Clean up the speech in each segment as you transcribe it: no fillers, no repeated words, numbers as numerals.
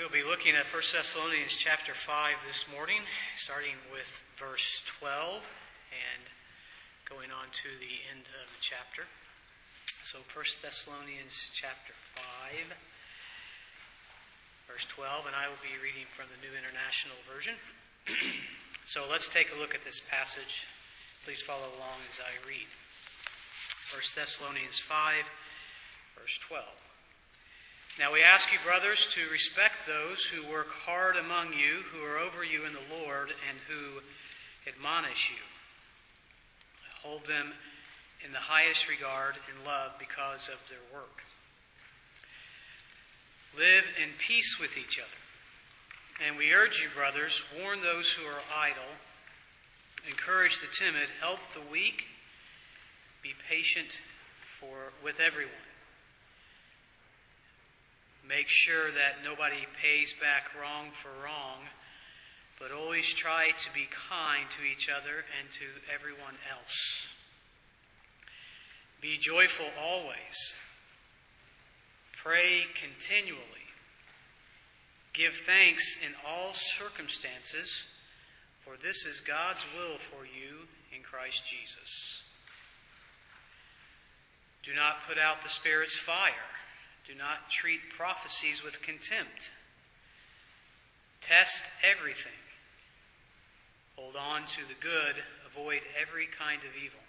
We'll be looking at 1 Thessalonians chapter 5 this morning, starting with verse 12 and going on to the end of the chapter. So 1 Thessalonians chapter 5, verse 12, and I will be reading from the New International Version. So let's take a look at this passage. Please follow along as I read. 1 Thessalonians 5, verse 12. Now we ask you, brothers, to respect those who work hard among you, who are over you in the Lord, and who admonish you. Hold them in the highest regard and love because of their work. Live in peace with each other. And we urge you, brothers, warn those who are idle, encourage the timid, help the weak, be patient with everyone. Make sure that nobody pays back wrong for wrong, but always try to be kind to each other and to everyone else. Be joyful always. Pray continually. Give thanks in all circumstances, for this is God's will for you in Christ Jesus. Do not put out the Spirit's fire. Do not treat prophecies with contempt. Test everything. Hold on to the good. Avoid every kind of evil.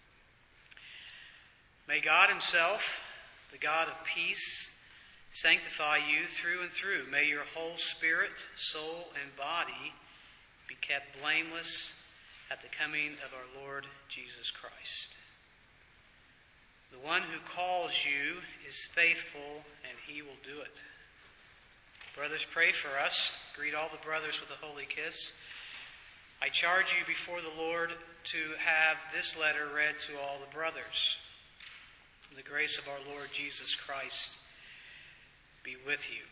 May God Himself, the God of peace, sanctify you through and through. May your whole spirit, soul, and body be kept blameless at the coming of our Lord Jesus Christ. The one who calls you is faithful, and He will do it. Brothers, pray for us. Greet all the brothers with a holy kiss. I charge you before the Lord to have this letter read to all the brothers. The grace of our Lord Jesus Christ be with you.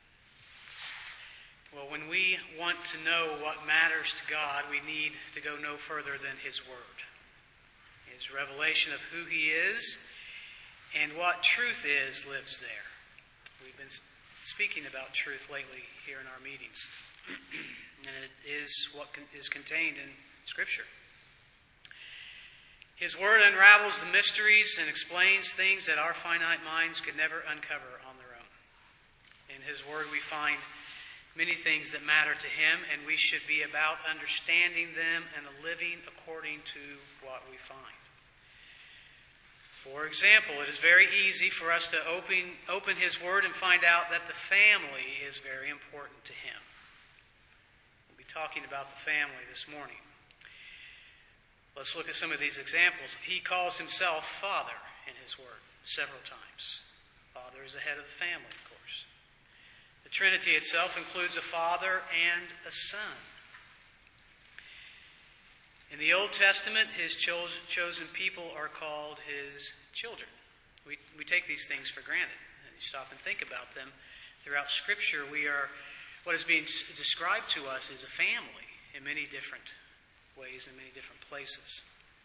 Well, when we want to know what matters to God, we need to go no further than His Word. His revelation of who He is and what truth is lives there. We've been speaking about truth lately here in our meetings. And it is what is contained in Scripture. His Word unravels the mysteries and explains things that our finite minds could never uncover on their own. In His Word we find many things that matter to Him, and we should be about understanding them and living according to what we find. For example, it is very easy for us to open His Word and find out that the family is very important to Him. We'll be talking about the family this morning. Let's look at some of these examples. He calls Himself Father in His Word several times. Father is the head of the family, of course. The Trinity itself includes a Father and a Son. In the Old Testament, His chosen people are called His children. We take these things for granted. And you stop and think about them. Throughout Scripture, what is being described to us is a family in many different ways, in many different places.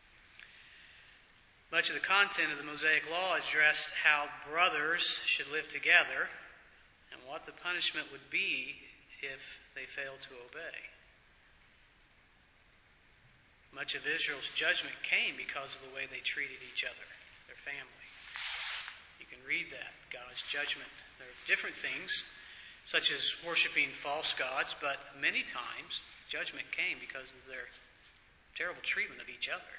Much of the content of the Mosaic Law addressed how brothers should live together and what the punishment would be if they failed to obey. Much of Israel's judgment came because of the way they treated each other, their family. You can read that, God's judgment. There are different things, such as worshiping false gods, but many times judgment came because of their terrible treatment of each other.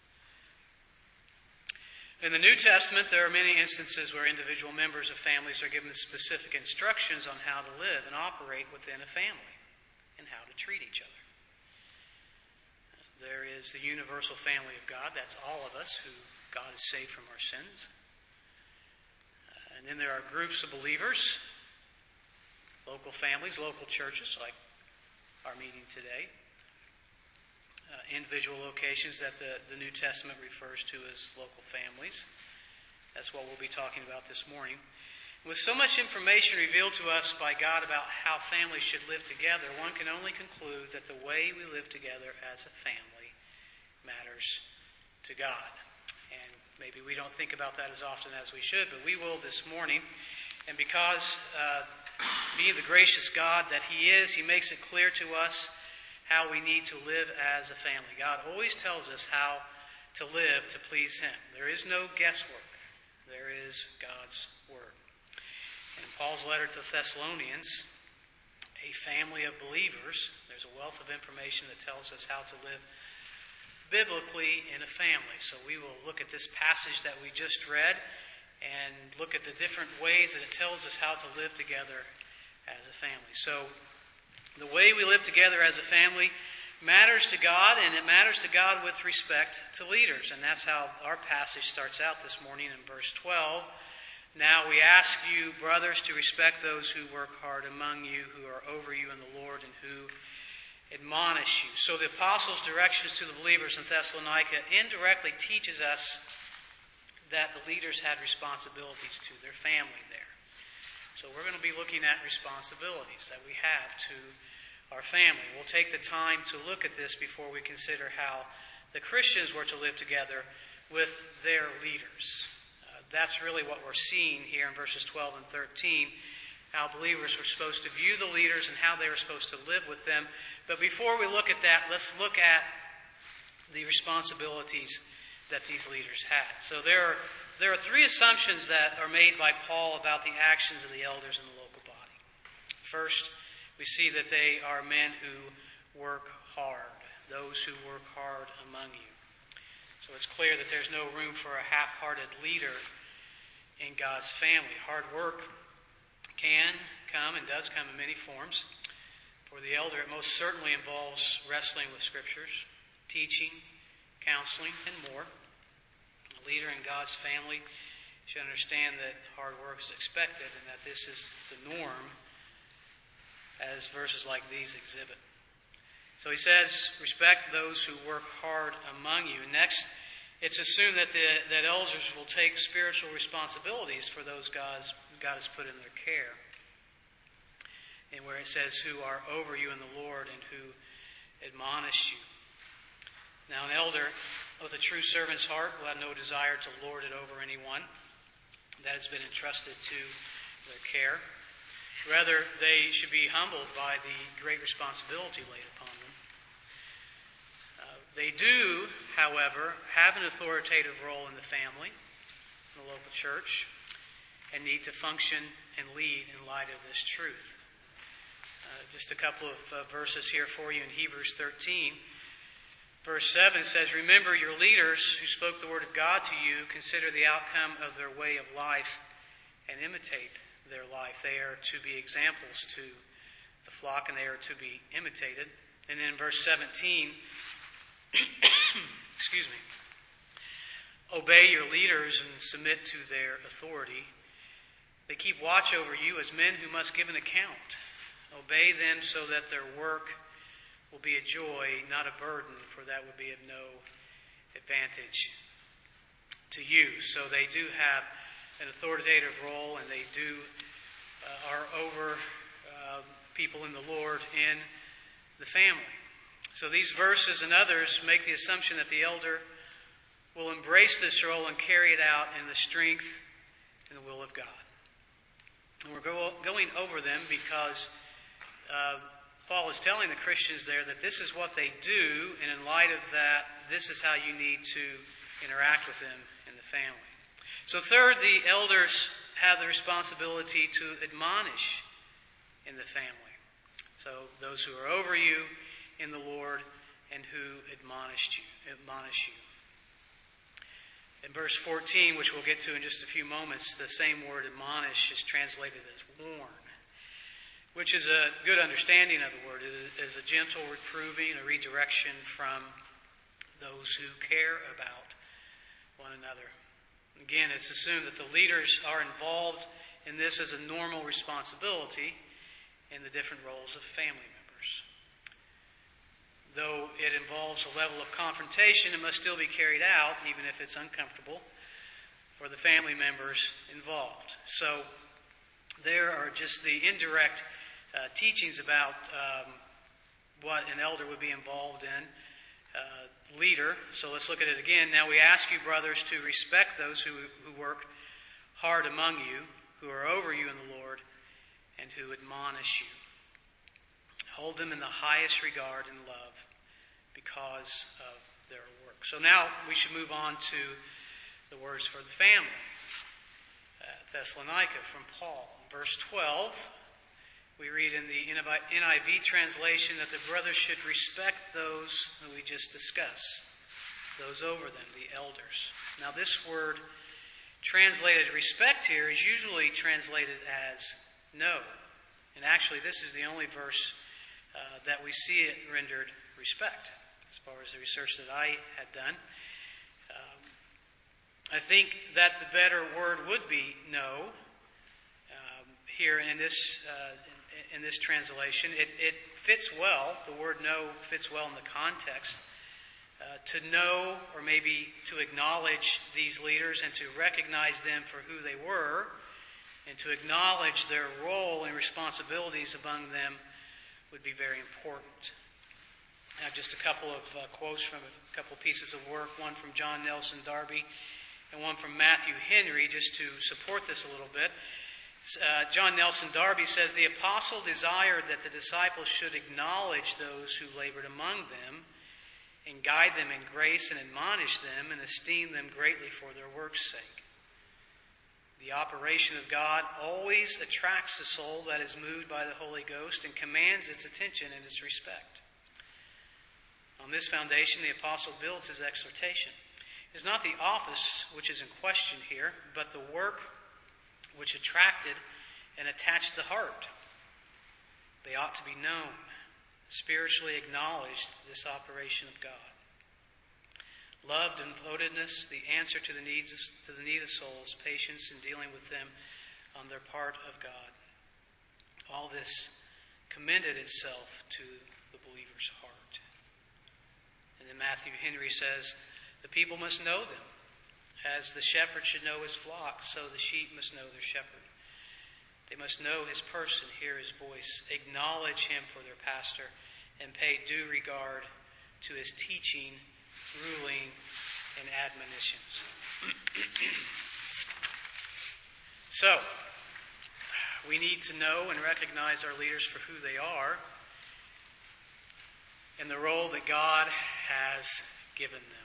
In the New Testament, there are many instances where individual members of families are given specific instructions on how to live and operate within a family and how to treat each other. There is the universal family of God. That's all of us who God has saved from our sins. And then there are groups of believers, local families, local churches like our meeting today. Individual locations that the New Testament refers to as local families. That's what we'll be talking about this morning. With so much information revealed to us by God about how families should live together, one can only conclude that the way we live together as a family matters to God. And maybe we don't think about that as often as we should, but we will this morning. And because being the gracious God that He is, He makes it clear to us how we need to live as a family. God always tells us how to live to please Him. There is no guesswork. There is God's Word. In Paul's letter to the Thessalonians, a family of believers, there's a wealth of information that tells us how to live biblically in a family. So we will look at this passage that we just read and look at the different ways that it tells us how to live together as a family. So the way we live together as a family matters to God, and it matters to God with respect to leaders. And that's how our passage starts out this morning in verse 12. Now we ask you, brothers, to respect those who work hard among you, who are over you in the Lord, and who admonish you. So the apostles' directions to the believers in Thessalonica indirectly teaches us that the leaders had responsibilities to their family there. So we're going to be looking at responsibilities that we have to our family. We'll take the time to look at this before we consider how the Christians were to live together with their leaders. That's really what we're seeing here in verses 12 and 13, how believers were supposed to view the leaders and how they were supposed to live with them. But before we look at that, let's look at the responsibilities that these leaders had. So there are three assumptions that are made by Paul about the actions of the elders in the local body. First, we see that they are men who work hard, those who work hard among you. So it's clear that there's no room for a half-hearted leader in God's family. Hard work can come and does come in many forms. For the elder, it most certainly involves wrestling with scriptures, teaching, counseling, and more. A leader in God's family should understand that hard work is expected and that this is the norm, as verses like these exhibit. So he says, respect those who work hard among you. Next, it's assumed that elders will take spiritual responsibilities for those God has put in their care. And where it says, who are over you in the Lord and who admonish you. Now, an elder with a true servant's heart will have no desire to lord it over anyone that has been entrusted to their care. Rather, they should be humbled by the great responsibility laid upon them. They do, however, have an authoritative role in the family, in the local church, and need to function and lead in light of this truth. Just a couple of verses here for you in Hebrews 13. Verse 7 says, remember your leaders who spoke the word of God to you, consider the outcome of their way of life and imitate their life. They are to be examples to the flock, and they are to be imitated. And then in verse 17, excuse me, obey your leaders and submit to their authority. They keep watch over you as men who must give an account. Obey them so that their work will be a joy, not a burden, for that would be of no advantage to you. So they do have an authoritative role, and they are over people in the Lord in the family. So these verses and others make the assumption that the elder will embrace this role and carry it out in the strength and the will of God. And we're going over them because Paul is telling the Christians there that this is what they do, and in light of that, this is how you need to interact with them in the family. So third, the elders have the responsibility to admonish in the family. So those who are over you in the Lord and who admonish you. In verse 14, which we'll get to in just a few moments, the same word admonish is translated as warn, which is a good understanding of the word. It is a gentle reproving, a redirection from those who care about one another. Again, it's assumed that the leaders are involved in this as a normal responsibility in the different roles of family members. Though it involves a level of confrontation, it must still be carried out, even if it's uncomfortable, for the family members involved. So there are just the indirect teachings about what an elder would be involved in, leader. So let's look at it again. Now we ask you, brothers, to respect those who work hard among you, who are over you in the Lord, and who admonish you. Hold them in the highest regard and love because of their work. So now we should move on to the words for the family. Thessalonica from Paul. Verse 12, we read in the NIV translation that the brothers should respect those who we just discussed, those over them, the elders. Now this word translated respect here is usually translated as know. And actually this is the only verse that we see it rendered respect, as far as the research that I had done. I think that the better word would be know. Here in this translation, it fits well. The word know fits well in the context. To know, or maybe to acknowledge these leaders and to recognize them for who they were, and to acknowledge their role and responsibilities among them would be very important. I have just a couple of quotes from a couple of pieces of work, one from John Nelson Darby and one from Matthew Henry, just to support this a little bit. John Nelson Darby says, "The apostle desired that the disciples should acknowledge those who labored among them and guide them in grace and admonish them and esteem them greatly for their work's sake. The operation of God always attracts the soul that is moved by the Holy Ghost and commands its attention and its respect. On this foundation, the apostle builds his exhortation. It is not the office which is in question here, but the work which attracted and attached the heart. They ought to be known, spiritually acknowledged, this operation of God. Love, devotedness, the answer to the need of souls, patience in dealing with them on their part of God. All this commended itself to the believer's heart." And then Matthew Henry says, "The people must know them. As the shepherd should know his flock, so the sheep must know their shepherd. They must know his person, hear his voice, acknowledge him for their pastor, and pay due regard to his teaching, ruling, and admonitions." So, we need to know and recognize our leaders for who they are and the role that God has given them.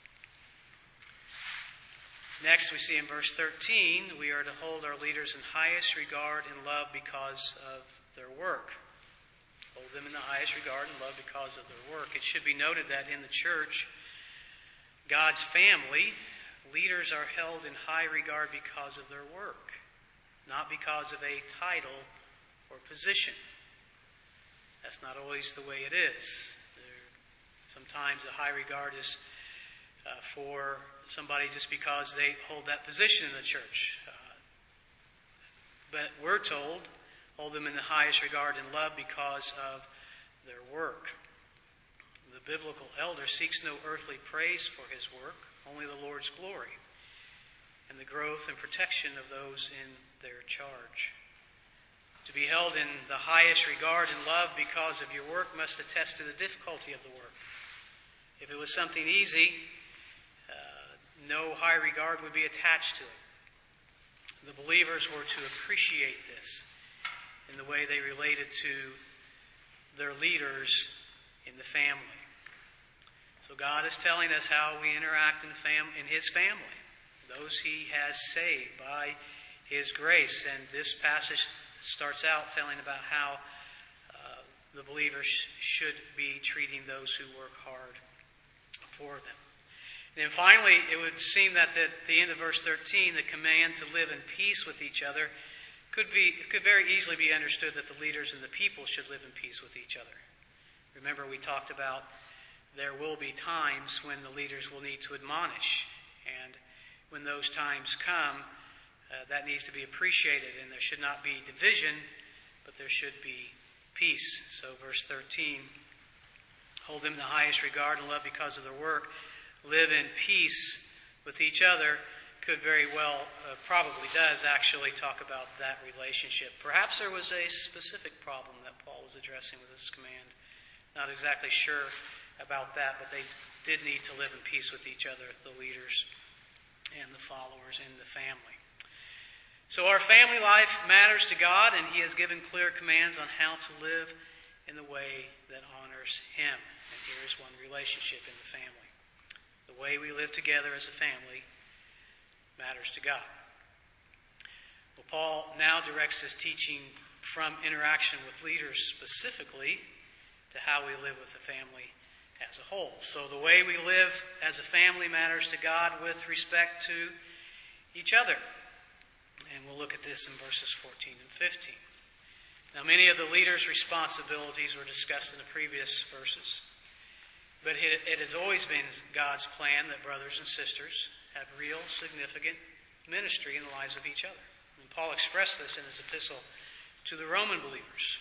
Next, we see in verse 13, we are to hold our leaders in highest regard and love because of their work. Hold them in the highest regard and love because of their work. It should be noted that in the church, God's family, leaders are held in high regard because of their work, not because of a title or position. That's not always the way it is. Sometimes a high regard is for somebody just because they hold that position in the church. But we're told, hold them in the highest regard and love because of their work. The biblical elder seeks no earthly praise for his work, only the Lord's glory and the growth and protection of those in their charge. To be held in the highest regard and love because of your work must attest to the difficulty of the work. If it was something easy, no high regard would be attached to it. The believers were to appreciate this in the way they related to their leaders in the family. So God is telling us how we interact in His family, those He has saved by His grace. And this passage starts out telling about how the believers should be treating those who work hard for them. And then finally, it would seem that at the end of verse 13, the command to live in peace with each other could very easily be understood that the leaders and the people should live in peace with each other. Remember, we talked about there will be times when the leaders will need to admonish. And when those times come, that needs to be appreciated. And there should not be division, but there should be peace. So verse 13, hold them in the highest regard and love because of their work. Live in peace with each other could very well, probably does actually talk about that relationship. Perhaps there was a specific problem that Paul was addressing with this command. Not exactly sure about that, but they did need to live in peace with each other, the leaders and the followers in the family. So our family life matters to God, and He has given clear commands on how to live in the way that honors Him. And here is one relationship in the family. The way we live together as a family matters to God. Well, Paul now directs his teaching from interaction with leaders specifically to how we live with the family as a whole. So the way we live as a family matters to God with respect to each other. And we'll look at this in verses 14 and 15. Now, many of the leaders' responsibilities were discussed in the previous verses. But it has always been God's plan that brothers and sisters have real, significant ministry in the lives of each other. And Paul expressed this in his epistle to the Roman believers.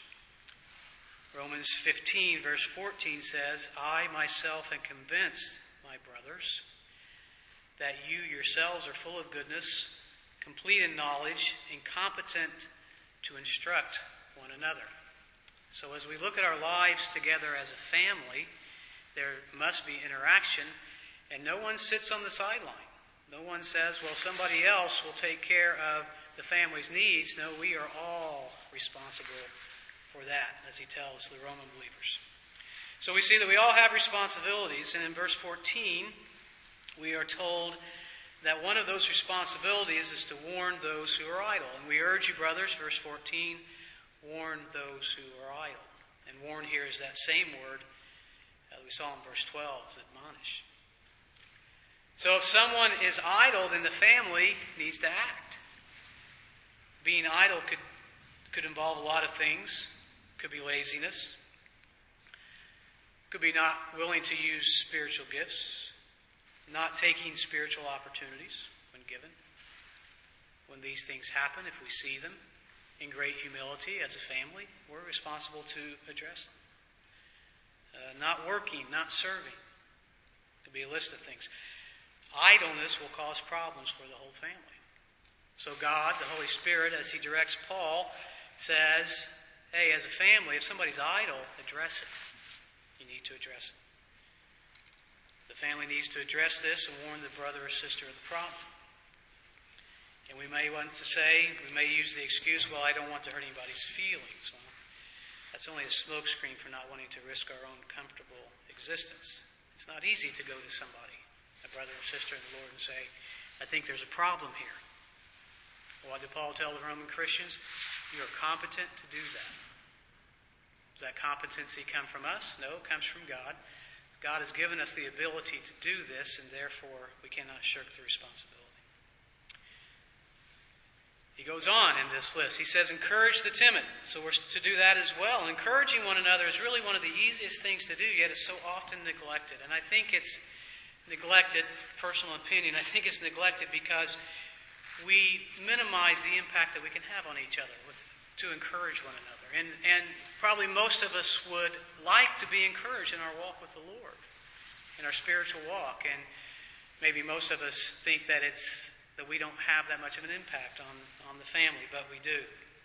Romans 15, verse 14 says, I myself am convinced, my brothers, that you yourselves are full of goodness, complete in knowledge, and competent to instruct one another. So as we look at our lives together as a family, there must be interaction, and no one sits on the sideline. No one says, well, somebody else will take care of the family's needs. No, we are all responsible for that, as he tells the Roman believers. So we see that we all have responsibilities, and in verse 14, we are told that one of those responsibilities is to warn those who are idle. And we urge you, brothers, verse 14, warn those who are idle. And warn here is that same word that we saw in verse 12, is admonish. So if someone is idle, then the family needs to act. Being idle could involve a lot of things. Could be laziness. Could be not willing to use spiritual gifts. Not taking spiritual opportunities when given. When these things happen, if we see them in great humility as a family, we're responsible to address them. Not working, not serving. Could be a list of things. Idleness will cause problems for the whole family. So God, the Holy Spirit, as He directs Paul, says, hey, as a family, if somebody's idle, address it. You need to address it. The family needs to address this and warn the brother or sister of the problem. And we may want to say, we may use the excuse, well, I don't want to hurt anybody's feelings. Well, that's only a smokescreen for not wanting to risk our own comfortable existence. It's not easy to go to somebody, a brother or sister in the Lord, and say, I think there's a problem here. What did Paul tell the Roman Christians? You are competent to do that. Does that competency come from us? No, it comes from God. God has given us the ability to do this, and therefore we cannot shirk the responsibility. He goes on in this list. He says, encourage the timid. So we're to do that as well. Encouraging one another is really one of the easiest things to do, yet it's so often neglected. And I think it's neglected, personal opinion, I think it's neglected because we minimize the impact that we can have on each other to encourage one another. And probably most of us would like to be encouraged in our walk with the Lord, in our spiritual walk. And maybe most of us think that we don't have that much of an impact on the family, but we do.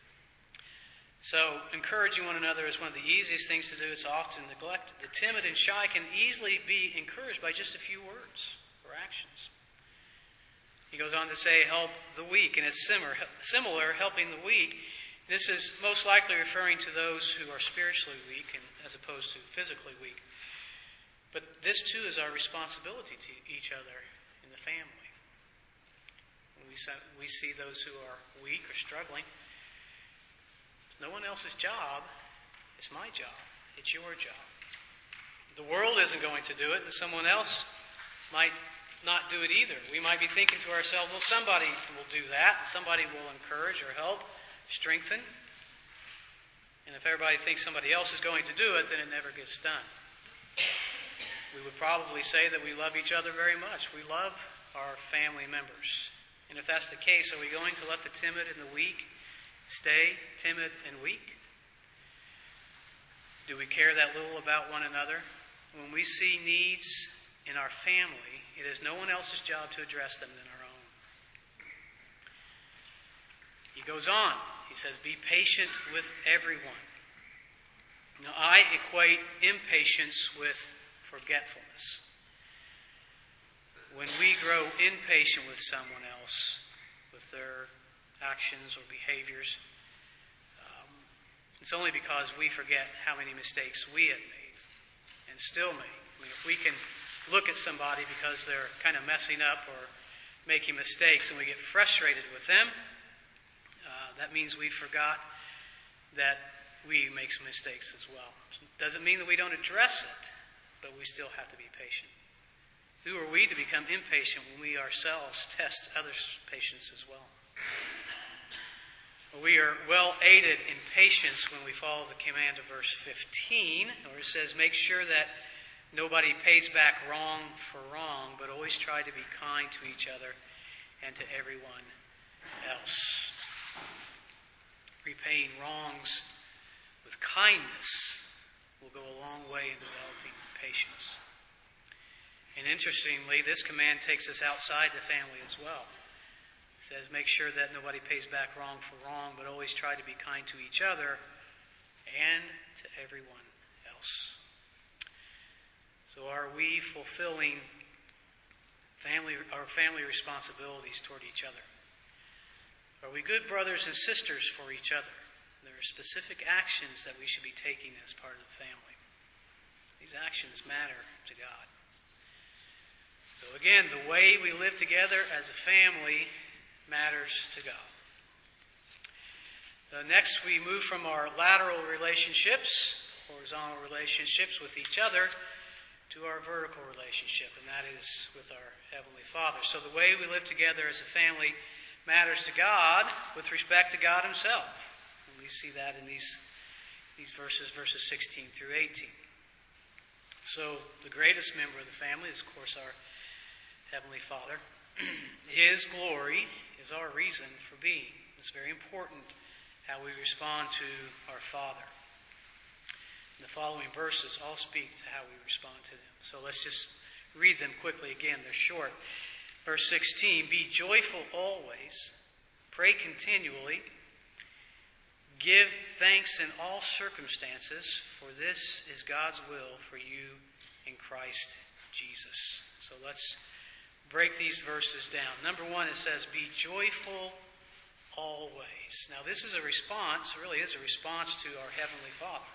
So encouraging one another is one of the easiest things to do. It's often neglected. The timid and shy can easily be encouraged by just a few words or actions. He goes on to say, help the weak, and it's similar, helping the weak. This is most likely referring to those who are spiritually weak as opposed to physically weak. But this too is our responsibility to each other in the family. When we see those who are weak or struggling, it's no one else's job. It's my job. It's your job. The world isn't going to do it, and someone else might not do it either. We might be thinking to ourselves, well, somebody will do that. Somebody will encourage or help, strengthen. And if everybody thinks somebody else is going to do it, then it never gets done. We would probably say that we love each other very much. We love our family members. And if that's the case, are we going to let the timid and the weak stay timid and weak? Do we care that little about one another? When we see needs in our family, it is no one else's job to address them than our own. He goes on. He says, be patient with everyone. Now, I equate impatience with forgetfulness. When we grow impatient with someone else, with their actions or behaviors. It's only because we forget how many mistakes we have made and still make. I mean, if we can look at somebody because they're kind of messing up or making mistakes and we get frustrated with them, that means we forgot that we make some mistakes as well. Doesn't mean that we don't address it, but we still have to be patient. Who are we to become impatient when we ourselves test others' patience as well? We are well aided in patience when we follow the command of verse 15, where it says, make sure that nobody pays back wrong for wrong, but always try to be kind to each other and to everyone else. Repaying wrongs with kindness will go a long way in developing patience. And interestingly, this command takes us outside the family as well. It says, make sure that nobody pays back wrong for wrong, but always try to be kind to each other and to everyone else. So are we fulfilling our family responsibilities toward each other? Are we good brothers and sisters for each other? There are specific actions that we should be taking as part of the family. These actions matter to God. So again, the way we live together as a family matters to God. Next, we move from our lateral relationships, horizontal relationships with each other, to our vertical relationship, and that is with our Heavenly Father. So the way we live together as a family matters to God with respect to God Himself. And we see that in these verses 16 through 18. So the greatest member of the family is, of course, our Heavenly Father. His glory is our reason for being. It's very important how we respond to our Father. The following verses all speak to how we respond to them. So let's just read them quickly again. They're short. Verse 16, be joyful always, pray continually, give thanks in all circumstances, for this is God's will for you in Christ Jesus. So let's break these verses down. Number one, it says, be joyful always. Now this is a response, really is a response to our Heavenly Father.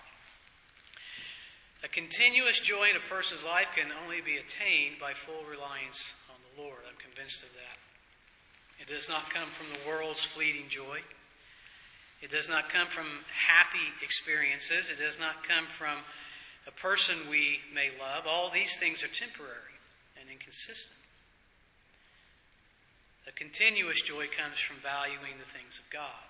A continuous joy in a person's life can only be attained by full reliance on the Lord. I'm convinced of that. It does not come from the world's fleeting joy. It does not come from happy experiences. It does not come from a person we may love. All these things are temporary and inconsistent. A continuous joy comes from valuing the things of God.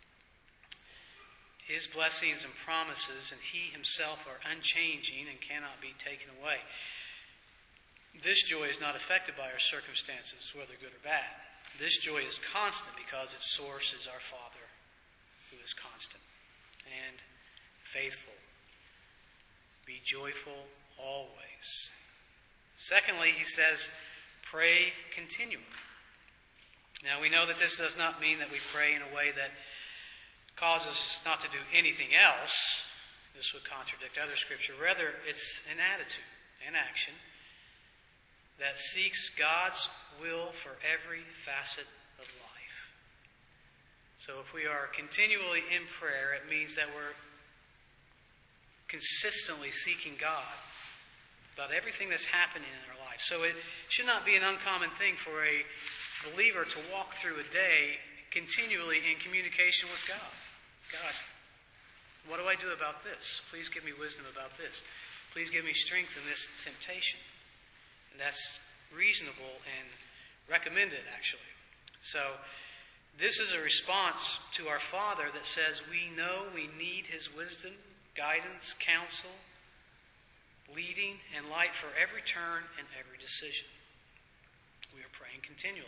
His blessings and promises and He Himself are unchanging and cannot be taken away. This joy is not affected by our circumstances, whether good or bad. This joy is constant because its source is our Father, who is constant and faithful. Be joyful always. Secondly, he says, pray continually. Now we know that this does not mean that we pray in a way that causes us not to do anything else. This would contradict other scripture. Rather, it's an attitude, an action that seeks God's will for every facet of life. So if we are continually in prayer, it means that we're consistently seeking God about everything that's happening in our life. So it should not be an uncommon thing for a believer to walk through a day continually in communication with God. God, what do I do about this? Please give me wisdom about this. Please give me strength in this temptation. And that's reasonable and recommended, actually. So this is a response to our Father that says we know we need His wisdom, guidance, counsel, leading, and light for every turn and every decision. We are praying continuously.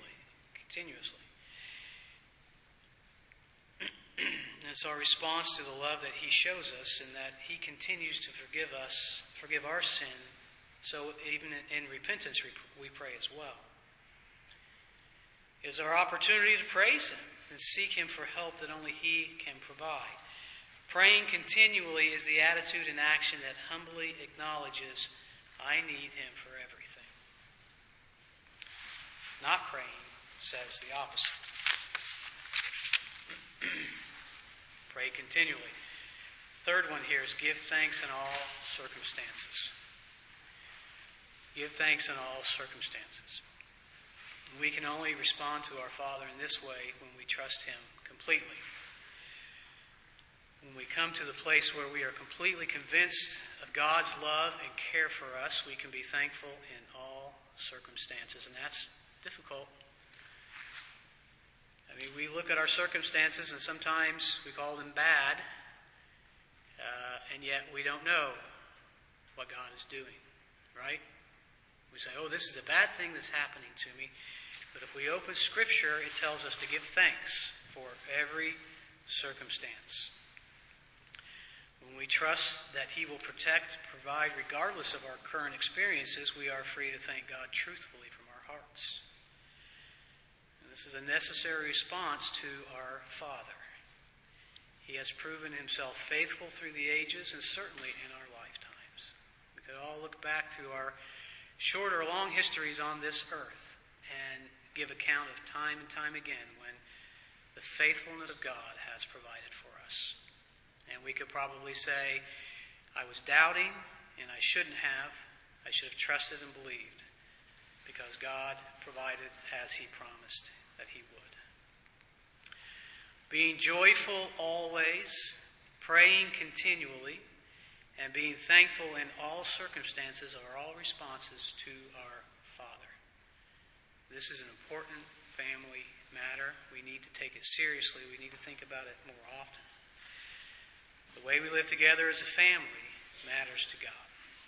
And it's our response to the love that He shows us and that He continues to forgive our sin. So even in repentance we pray as well. It is our opportunity to praise Him and seek Him for help that only He can provide. Praying continually is the attitude and action that humbly acknowledges, I need Him for everything. Not praying says the opposite. Pray continually. Third one here is give thanks in all circumstances. Give thanks in all circumstances. We can only respond to our Father in this way when we trust Him completely. When we come to the place where we are completely convinced of God's love and care for us, we can be thankful in all circumstances. And that's difficult. I mean, we look at our circumstances and sometimes we call them bad, and yet we don't know what God is doing, right? We say, oh, this is a bad thing that's happening to me. But if we open Scripture, it tells us to give thanks for every circumstance. When we trust that He will protect, provide, regardless of our current experiences, we are free to thank God truthfully from our hearts. And this is a necessary response to our Father. He has proven Himself faithful through the ages and certainly in our lifetimes. We could all look back through our short or long histories on this earth and give account of time and time again when the faithfulness of God has provided for us. And we could probably say, I was doubting and I shouldn't have. I should have trusted and believed because God provided as He promised that He would. Being joyful always, praying continually, and being thankful in all circumstances are all responses to our Father. This is an important family matter. We need to take it seriously. We need to think about it more often. The way we live together as a family matters to God.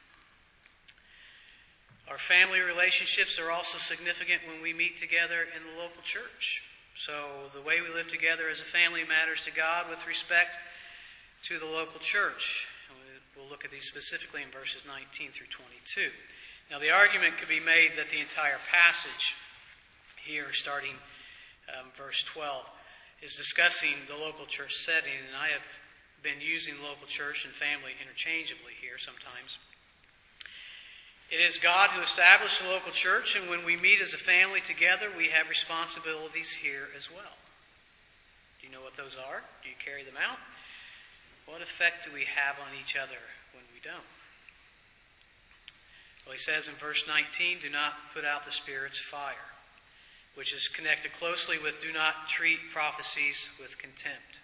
Our family relationships are also significant when we meet together in the local church. So the way we live together as a family matters to God with respect to the local church. We'll look at these specifically in verses 19 through 22. Now, the argument could be made that the entire passage here, starting verse 12, is discussing the local church setting, and I have been using local church and family interchangeably here sometimes. It is God who established the local church, and when we meet as a family together, we have responsibilities here as well. Do you know what those are? Do you carry them out? What effect do we have on each other when we don't? Well, he says in verse 19, do not put out the Spirit's fire, which is connected closely with do not treat prophecies with contempt.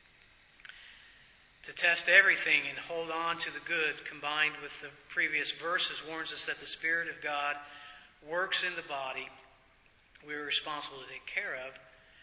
To test everything and hold on to the good, combined with the previous verses, warns us that the Spirit of God works in the body we are responsible to take care of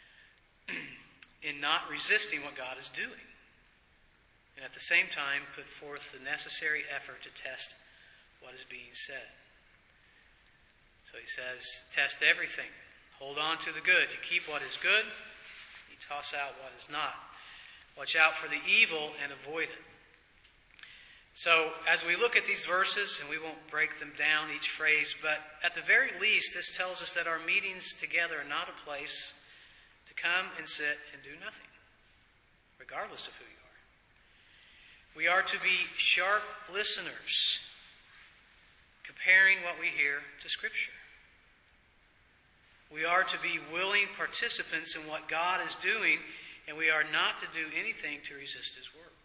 in not resisting what God is doing. And at the same time, put forth the necessary effort to test what is being said. So he says, test everything. Hold on to the good. You keep what is good. You toss out what is not. Watch out for the evil and avoid it. So, as we look at these verses, and we won't break them down, each phrase, but at the very least, this tells us that our meetings together are not a place to come and sit and do nothing, regardless of who you are. We are to be sharp listeners, comparing what we hear to Scripture. We are to be willing participants in what God is doing, and we are not to do anything to resist His work.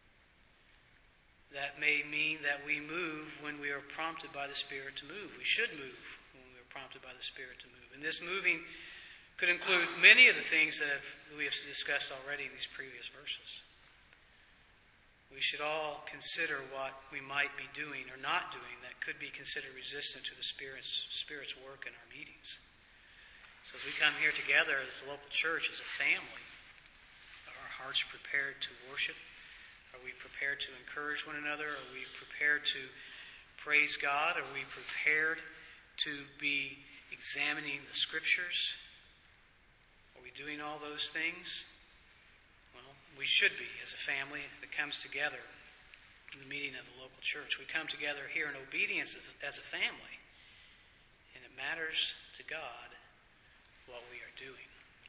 That may mean that we move when we are prompted by the Spirit to move. We should move when we are prompted by the Spirit to move. And this moving could include many of the things that we have discussed already in these previous verses. We should all consider what we might be doing or not doing that could be considered resistant to the Spirit's work in our meetings. So as we come here together as a local church, as a family, are our hearts prepared to worship? Are we prepared to encourage one another? Are we prepared to praise God? Are we prepared to be examining the Scriptures? Are we doing all those things? Well, we should be as a family that comes together in the meeting of the local church. We come together here in obedience as a family, and it matters to God what we are doing.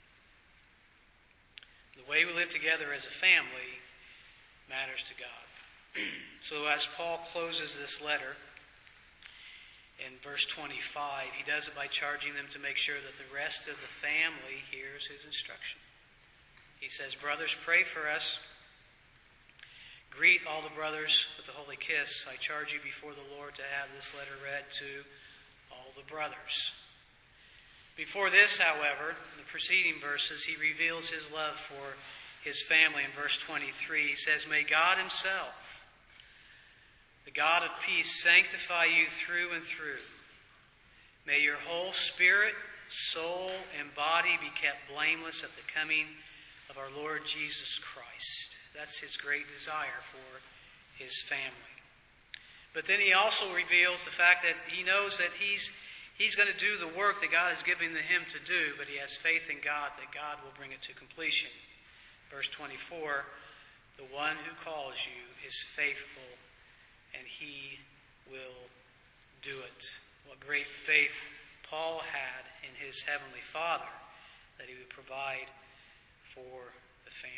The way we live together as a family matters to God. So as Paul closes this letter in verse 25, he does it by charging them to make sure that the rest of the family hears his instruction. He says, "Brothers, pray for us. Greet all the brothers with a holy kiss. I charge you before the Lord to have this letter read to all the brothers." Before this, however, in the preceding verses, he reveals his love for his family. In verse 23, he says, "May God himself, the God of peace, sanctify you through and through. May your whole spirit, soul, and body be kept blameless at the coming of our Lord Jesus Christ." That's his great desire for his family. But then he also reveals the fact that he knows that he's going to do the work that God has given him to do, but he has faith in God that God will bring it to completion. Verse 24, "The one who calls you is faithful, and he will do it." What great faith Paul had in his heavenly Father that he would provide for the family.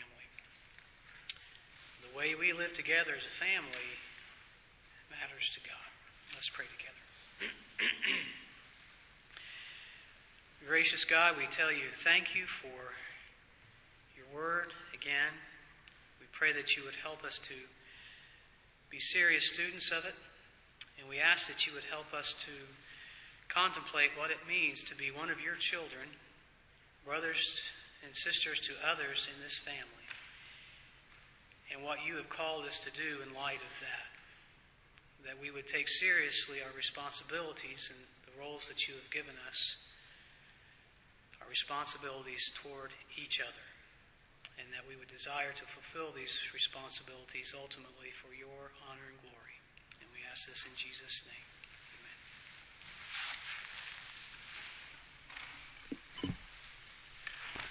The way we live together as a family matters to God. Let's pray together. Gracious God, we tell you thank you for your word again. We pray that you would help us to be serious students of it. And we ask that you would help us to contemplate what it means to be one of your children, brothers and sisters to others in this family, and what you have called us to do in light of that. That we would take seriously our responsibilities and the roles that you have given us, our responsibilities toward each other, and that we would desire to fulfill these responsibilities ultimately for your honor and glory. And we ask this in Jesus' name.